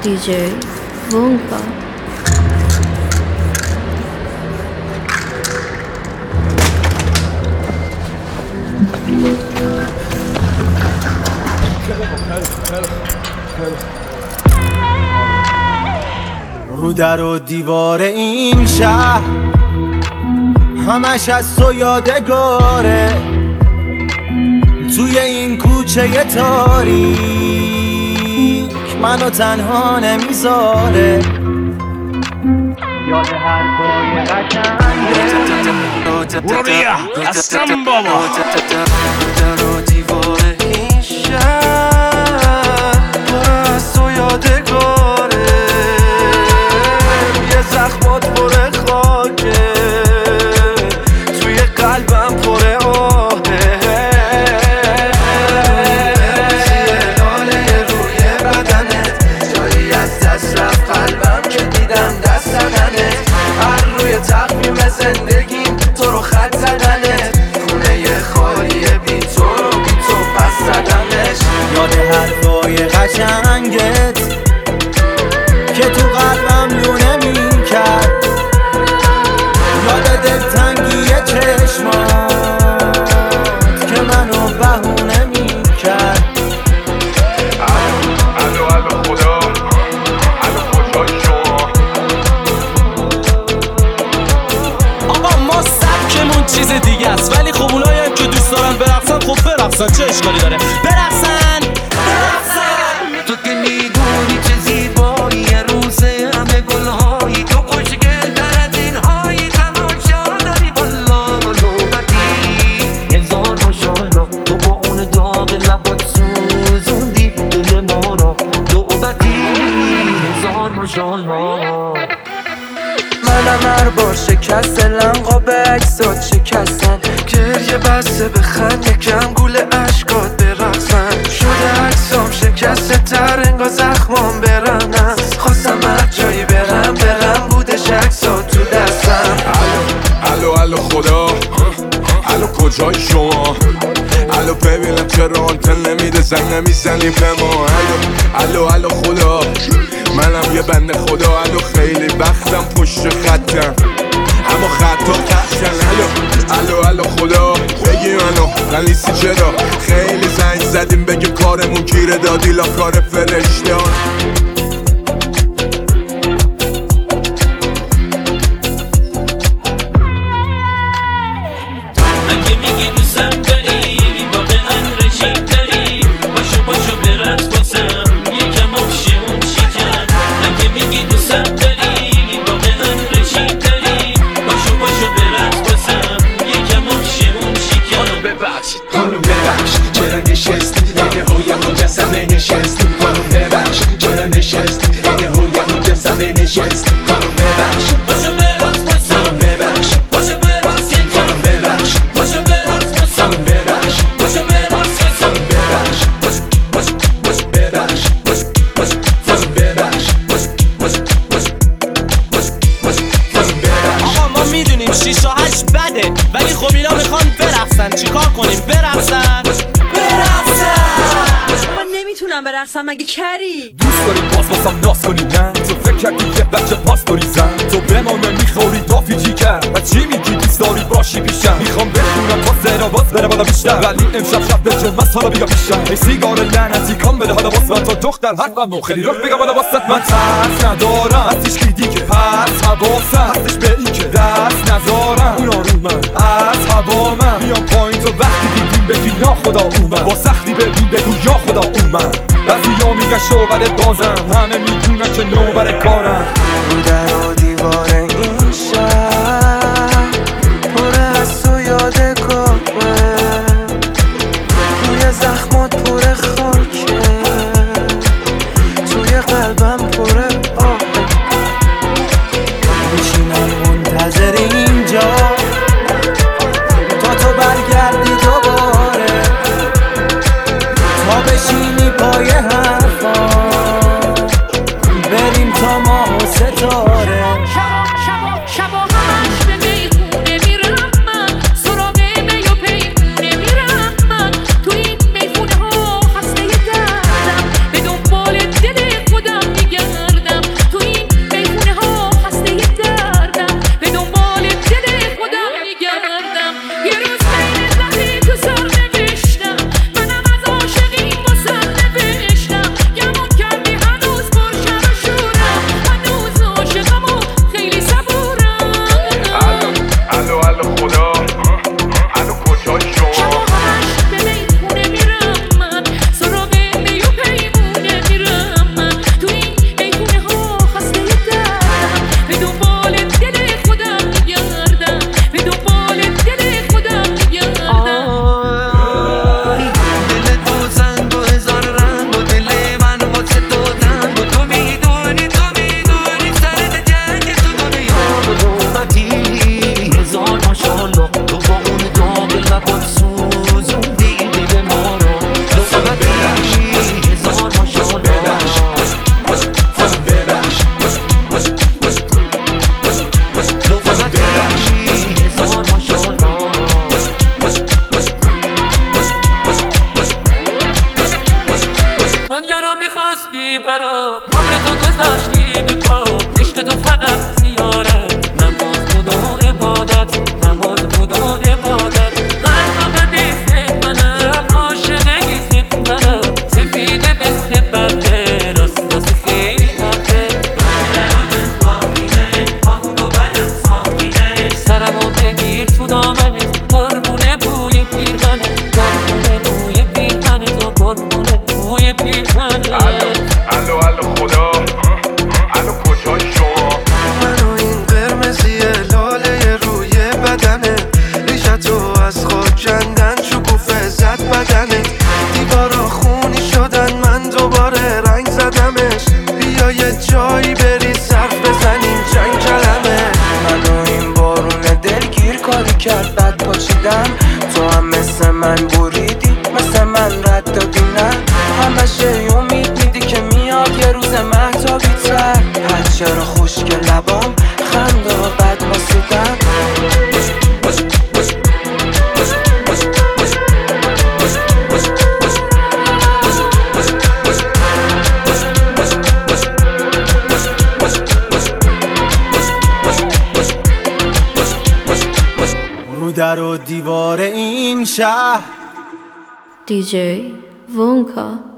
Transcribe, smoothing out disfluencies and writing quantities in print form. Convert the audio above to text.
DJ Wonka. رو در و دیوار این شهر همش از تو یادگاره، توی این کوچه تاریک منو تنها نمیذاره. یاد حرفای قشنگه برو بیا هستم بابا. در و دیوار این شهر پر از تو یادگاره، یه زخمات پر خاکه، توی قلبم پر آهه، لاله روی بدنت، جایی از دست رفت قلبم که دیدم دست زدنت، هر روی تقویم زندگیم تو رو خط زدنت، خونه خالی بی تو رو بی تو پس زدنش. یاد حرفای قشنگت که تو قلبم لونه میکرد، یاد دلتنگی چشمات که منو بهونه میکرد. الو خدا، الو کجای شما؟ آقا ما سبکمون چیز دیگه است، ولی خب اونایی هم که دوست دارن برقصن خب برقصن، چه اشکالی داره؟ برقصن تو که میدونی چه زیبایی روزه همه گلهایی، تو خوشگل در از این هایی تماشا داری والا نوبتی، هزار ماشالله تو با اون داغ لبات سوزوندی دل ما را نوبتی، هزار ماشالله. منم هر بار شکست لنقا به عکسات شکستن، گریه بسته بخند یکم گول عشقات برقصن، شده عکسام شکسته تر انگار زخمام برنم، خواستم هر جایی برم بودش عکسات تو دستم. الو خدا، الو کجای شما؟ الو ببینم چرا آنتن نمیده زنگ نمیزنیم به ما؟ الو خدا، منم یه بنده خدا، الو خیلی وقتم پشت خطم اما خطا قشن. الو خدا بگی منو غلیسی چرا؟ خیلی زنگ زدیم بگیم کارمون گیره دادی لا کار فرشتان. اگه میگی دوستم داری واقعا رژیم داری، باشو برات باسم یکم آفشون شکن. اگه میگی دوستم داری واقعا رژیم داری، باشو برات باسم یکم آفشون شکن. خانم ببخشید چرا نشستی یه هویم مجسمه نشستی، خانم ببخشید چرا نشستی یه هویم مجسمه نشستی، خانم ببخشید باشو برات باسم، خانم ببخشید باشو برات باسم، خانم ببخشید باشو برات باسم، خانم ببخشید باشو برات باسم، خانم ببخشید آقا ما میدونیم 6 و 8 بده، ولی خب اینا میخوان برقصن، چیکار کنیم؟ برقصن من نمیتونم برقصم مگه کری؟ دوست داری باز باسم ناز کنی نه؟ تو فکر کردی یه بچه پاس داری زن، تو به ما نمیخوری دافی چی کرد و چی میگی دوست داری باشی پیشم؟ میخوام بخونم تا سر باز بره بالا بیشتر، ولی امشب شب به جمعست حالا بیا پیشم. ای سیگار لعنتی کام بده حالا باز من تا دختر حرفم خیلی رخ بگم حالا واسط من ترس ندارم از هیچ کی دیگه، پس حواسم هستش به این که دست نذارم اونا رو من از هوا من میام پایین تو وقتی دیدیم بگی یا خدا اومد، با سختی ببین بگو یا خدا اومد. بعضیا میگن شوهرت بازم، همه میدونن که نوبر کارم. رو در و دیوار این شهر پر از تو یادگاره، روی زخمات پر خاکه، توی قلبم پر آهه، میشینم منتظر اینجا تا تو برگردی دوباره، تا بشینی پای حرفا بریم تا ماه و ستاره. چرا عمر تو گذاشتی به پا عشق تو فقط زیارت نماز بود و عبادت نماز بود و عبادت قلب نیست منم عاشق نیست منم سفیده مثل برده راست سفید سرمو بگیر تو دامنت قربونه بوی پیرهنت قربونه بوی پیرهنت و قربونه بوی پیرهنت الو خدا الو کجای شما منو این قرمزیه لاله روی بدنه ریشتو از خاک کندن شکوفه زد بدنه دیوارا خونی شدن من دوباره رنگ زدمش بیا یه جایی بری صرف بزنیم چند کلمه منو این بارون دلگیر کاری کرد بد پاچیدم تو هم مثل من بریدی مثل من رد دادی نه همشه امید میدی که میاد یه روز مهتابی تر هر چرا خوشگل لبام خنده و بد ماسیدم رو در و دیوار این شهر DJ Vonka.